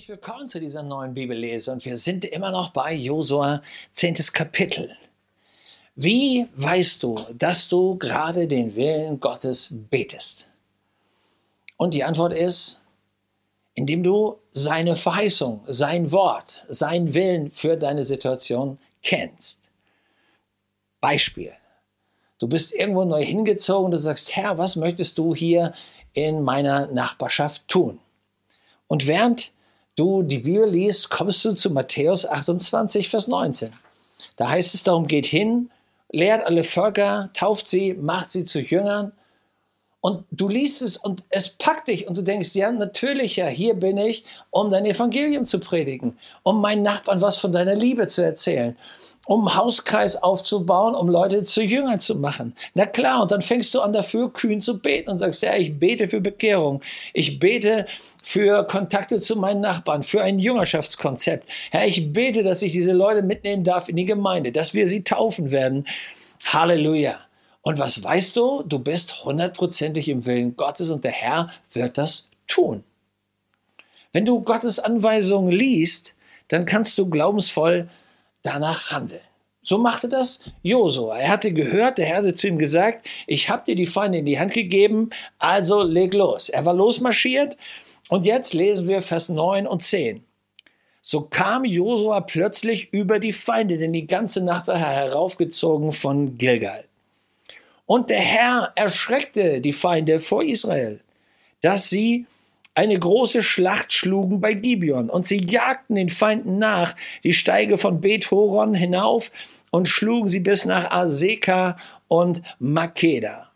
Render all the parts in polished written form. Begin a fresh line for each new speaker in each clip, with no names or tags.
Herzlich willkommen zu dieser neuen Bibellese und wir sind immer noch bei Josua 10. Kapitel. Wie weißt du, dass du gerade den Willen Gottes betest? Und die Antwort ist, indem du seine Verheißung, sein Wort, seinen Willen für deine Situation kennst. Beispiel. Du bist irgendwo neu hingezogen und du sagst, Herr, was möchtest du hier in meiner Nachbarschaft tun? Und während du die Bibel liest, kommst du zu Matthäus 28, Vers 19. Da heißt es darum, geht hin, lehrt alle Völker, tauft sie, macht sie zu Jüngern. Und du liest es und es packt dich und du denkst, ja, natürlich, ja, hier bin ich, um dein Evangelium zu predigen, um meinen Nachbarn was von deiner Liebe zu erzählen, um einen Hauskreis aufzubauen, um Leute zu Jüngern zu machen. Na klar, und dann fängst du an, dafür kühn zu beten und sagst, ja, ich bete für Bekehrung, ich bete für Kontakte zu meinen Nachbarn, für ein Jüngerschaftskonzept. Herr, ich bete, dass ich diese Leute mitnehmen darf in die Gemeinde, dass wir sie taufen werden. Halleluja. Und was weißt du? Du bist 100%ig im Willen Gottes und der Herr wird das tun. Wenn du Gottes Anweisungen liest, dann kannst du glaubensvoll danach handeln. So machte das Josua. Er hatte gehört, der Herr hatte zu ihm gesagt, ich habe dir die Feinde in die Hand gegeben, also leg los. Er war losmarschiert und jetzt lesen wir Vers 9 und 10. So kam Josua plötzlich über die Feinde, denn die ganze Nacht war er heraufgezogen von Gilgal. Und der Herr erschreckte die Feinde vor Israel, dass sie eine große Schlacht schlugen bei Gibeon. Und sie jagten den Feinden nach, die Steige von Bet-Horon hinauf und schlugen sie bis nach Aseka und Makeda.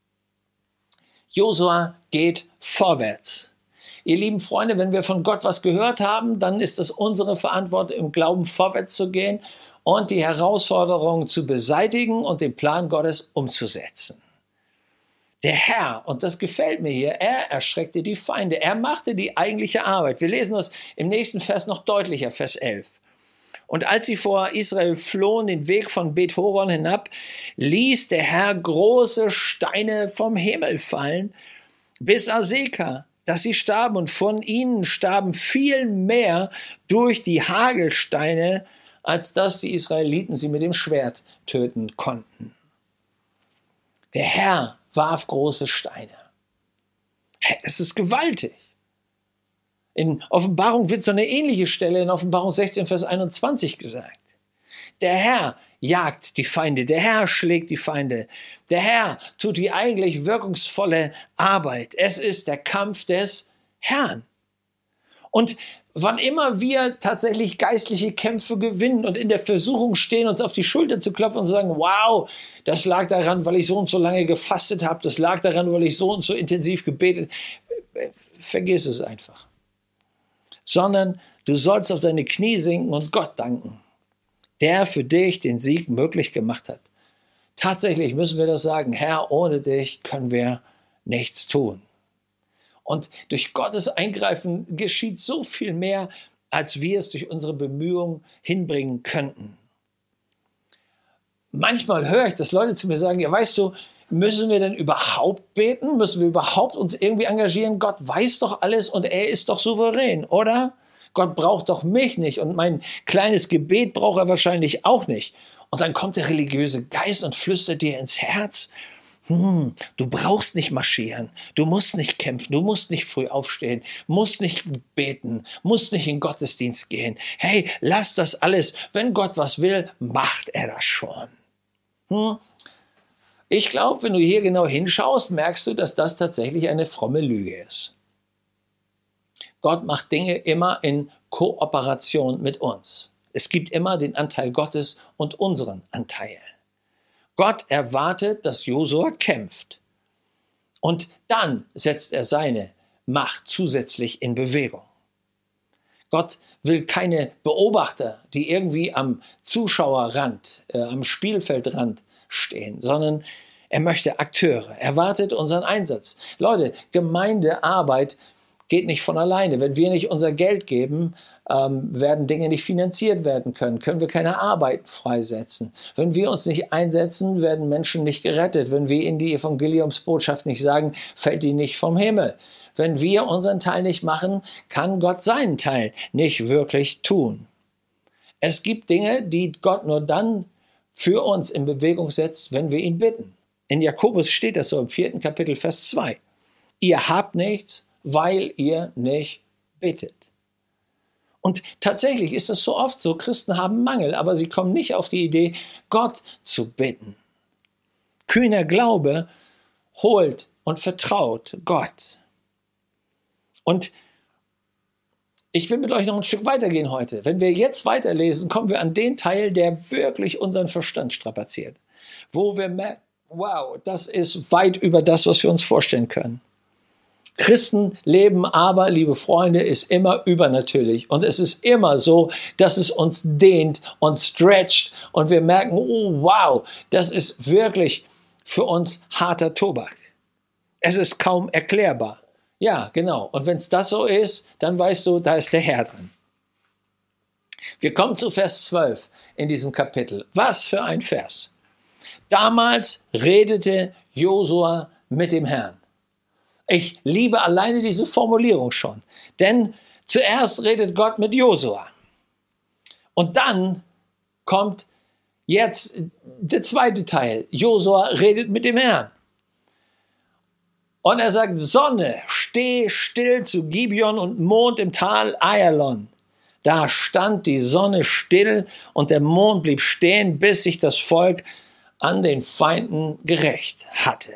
Josua geht vorwärts. Ihr lieben Freunde, wenn wir von Gott was gehört haben, dann ist es unsere Verantwortung, im Glauben vorwärts zu gehen und die Herausforderungen zu beseitigen und den Plan Gottes umzusetzen. Der Herr, und das gefällt mir hier, er erschreckte die Feinde. Er machte die eigentliche Arbeit. Wir lesen das im nächsten Vers noch deutlicher, Vers 11. Und als sie vor Israel flohen, den Weg von Bet-Horon hinab, ließ der Herr große Steine vom Himmel fallen, bis Aseka, dass sie starben. Und von ihnen starben viel mehr durch die Hagelsteine, als dass die Israeliten sie mit dem Schwert töten konnten. Der Herr warf große Steine. Es ist gewaltig. In Offenbarung wird so eine ähnliche Stelle in Offenbarung 16, Vers 21 gesagt. Der Herr jagt die Feinde, der Herr schlägt die Feinde, der Herr tut die eigentlich wirkungsvolle Arbeit. Es ist der Kampf des Herrn. Und wann immer wir tatsächlich geistliche Kämpfe gewinnen und in der Versuchung stehen, uns auf die Schulter zu klopfen und zu sagen, wow, das lag daran, weil ich so und so lange gefastet habe, das lag daran, weil ich so und so intensiv gebetet habe, vergiss es einfach. Sondern du sollst auf deine Knie sinken und Gott danken, der für dich den Sieg möglich gemacht hat. Tatsächlich müssen wir das sagen, Herr, ohne dich können wir nichts tun. Und durch Gottes Eingreifen geschieht so viel mehr, als wir es durch unsere Bemühungen hinbringen könnten. Manchmal höre ich, dass Leute zu mir sagen, ja, weißt du, müssen wir denn überhaupt beten? Müssen wir überhaupt uns irgendwie engagieren? Gott weiß doch alles und er ist doch souverän, oder? Gott braucht doch mich nicht und mein kleines Gebet braucht er wahrscheinlich auch nicht. Und dann kommt der religiöse Geist und flüstert dir ins Herz, du brauchst nicht marschieren, du musst nicht kämpfen, du musst nicht früh aufstehen, musst nicht beten, musst nicht in Gottesdienst gehen. Hey, lass das alles. Wenn Gott was will, macht er das schon. Ich glaube, wenn du hier genau hinschaust, merkst du, dass das tatsächlich eine fromme Lüge ist. Gott macht Dinge immer in Kooperation mit uns. Es gibt immer den Anteil Gottes und unseren Anteil. Gott erwartet, dass Josua kämpft. Und dann setzt er seine Macht zusätzlich in Bewegung. Gott will keine Beobachter, die irgendwie am Zuschauerrand, am Spielfeldrand stehen, sondern er möchte Akteure. Er wartet unseren Einsatz. Leute, Gemeindearbeit geht nicht von alleine. Wenn wir nicht unser Geld geben, werden Dinge nicht finanziert werden können, können wir keine Arbeiten freisetzen. Wenn wir uns nicht einsetzen, werden Menschen nicht gerettet. Wenn wir ihnen die Evangeliumsbotschaft nicht sagen, fällt die nicht vom Himmel. Wenn wir unseren Teil nicht machen, kann Gott seinen Teil nicht wirklich tun. Es gibt Dinge, die Gott nur dann für uns in Bewegung setzt, wenn wir ihn bitten. In Jakobus steht das so im 4. Kapitel, Vers 2. Ihr habt nichts, weil ihr nicht bittet. Und tatsächlich ist es so oft so, Christen haben Mangel, aber sie kommen nicht auf die Idee, Gott zu bitten. Kühner Glaube holt und vertraut Gott. Und ich will mit euch noch ein Stück weitergehen heute. Wenn wir jetzt weiterlesen, kommen wir an den Teil, der wirklich unseren Verstand strapaziert. Wo wir merken, wow, das ist weit über das, was wir uns vorstellen können. Christenleben aber, liebe Freunde, ist immer übernatürlich. Und es ist immer so, dass es uns dehnt und stretcht. Und wir merken, oh wow, das ist wirklich für uns harter Tobak. Es ist kaum erklärbar. Ja, genau. Und wenn es das so ist, dann weißt du, da ist der Herr drin. Wir kommen zu Vers 12 in diesem Kapitel. Was für ein Vers. Damals redete Josua mit dem Herrn. Ich liebe alleine diese Formulierung schon. Denn zuerst redet Gott mit Josua. Und dann kommt jetzt der zweite Teil. Josua redet mit dem Herrn. Und er sagt, Sonne, steh still zu Gibeon und Mond im Tal Ayalon. Da stand die Sonne still und der Mond blieb stehen, bis sich das Volk an den Feinden gerächt hatte.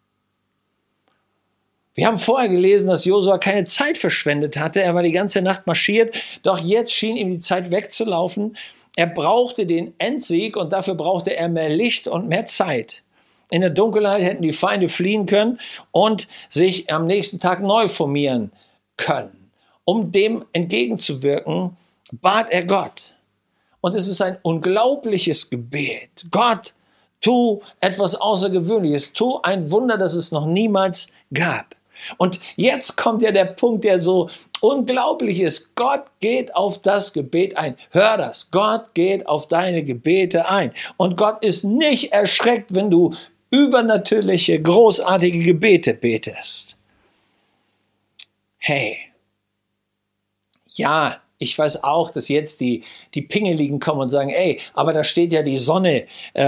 Wir haben vorher gelesen, dass Josua keine Zeit verschwendet hatte. Er war die ganze Nacht marschiert, doch jetzt schien ihm die Zeit wegzulaufen. Er brauchte den Endsieg und dafür brauchte er mehr Licht und mehr Zeit. In der Dunkelheit hätten die Feinde fliehen können und sich am nächsten Tag neu formieren können. Um dem entgegenzuwirken, bat er Gott. Und es ist ein unglaubliches Gebet. Gott, tu etwas Außergewöhnliches. Tu ein Wunder, das es noch niemals gab. Und jetzt kommt ja der Punkt, der so unglaublich ist. Gott geht auf das Gebet ein. Hör das. Gott geht auf deine Gebete ein. Und Gott ist nicht erschreckt, wenn du übernatürliche, großartige Gebete betest. Hey, ja, ich weiß auch, dass jetzt die Pingeligen kommen und sagen, ey, aber da steht ja die Sonne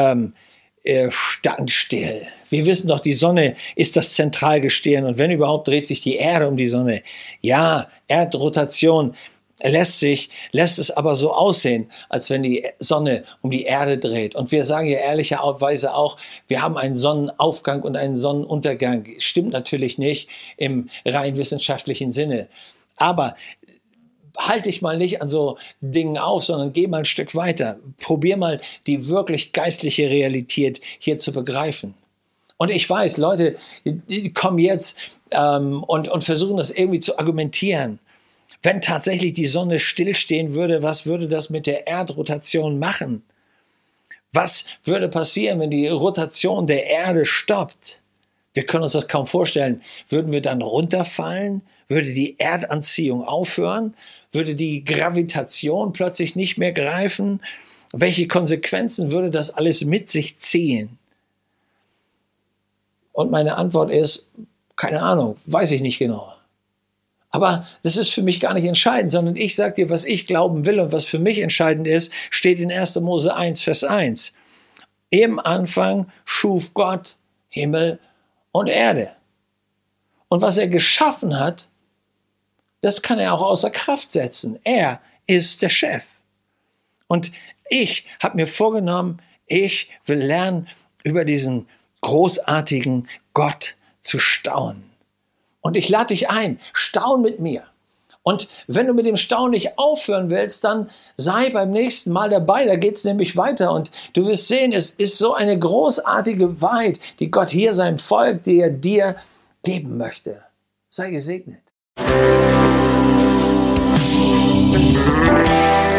stand still. Wir wissen doch, die Sonne ist das Zentralgestirn und wenn überhaupt dreht sich die Erde um die Sonne. Ja, Erdrotation lässt es aber so aussehen, als wenn die Sonne um die Erde dreht. Und wir sagen ja ehrlicherweise auch, wir haben einen Sonnenaufgang und einen Sonnenuntergang. Stimmt natürlich nicht im rein wissenschaftlichen Sinne. Aber halt dich mal nicht an so Dingen auf, sondern geh mal ein Stück weiter. Probier mal die wirklich geistliche Realität hier zu begreifen. Und ich weiß, Leute, die kommen jetzt und versuchen das irgendwie zu argumentieren. Wenn tatsächlich die Sonne stillstehen würde, was würde das mit der Erdrotation machen? Was würde passieren, wenn die Rotation der Erde stoppt? Wir können uns das kaum vorstellen. Würden wir dann runterfallen? Würde die Erdanziehung aufhören? Würde die Gravitation plötzlich nicht mehr greifen? Welche Konsequenzen würde das alles mit sich ziehen? Und meine Antwort ist, keine Ahnung, weiß ich nicht genau. Aber das ist für mich gar nicht entscheidend, sondern ich sage dir, was ich glauben will und was für mich entscheidend ist, steht in 1. Mose 1, Vers 1. Im Anfang schuf Gott Himmel und Erde. Und was er geschaffen hat, das kann er auch außer Kraft setzen. Er ist der Chef. Und ich habe mir vorgenommen, ich will lernen, über diesen großartigen Gott zu staunen. Und ich lade dich ein, staun mit mir. Und wenn du mit dem Staunen nicht aufhören willst, dann sei beim nächsten Mal dabei. Da geht es nämlich weiter. Und du wirst sehen, es ist so eine großartige Wahrheit, die Gott hier seinem Volk, die er dir geben möchte. Sei gesegnet.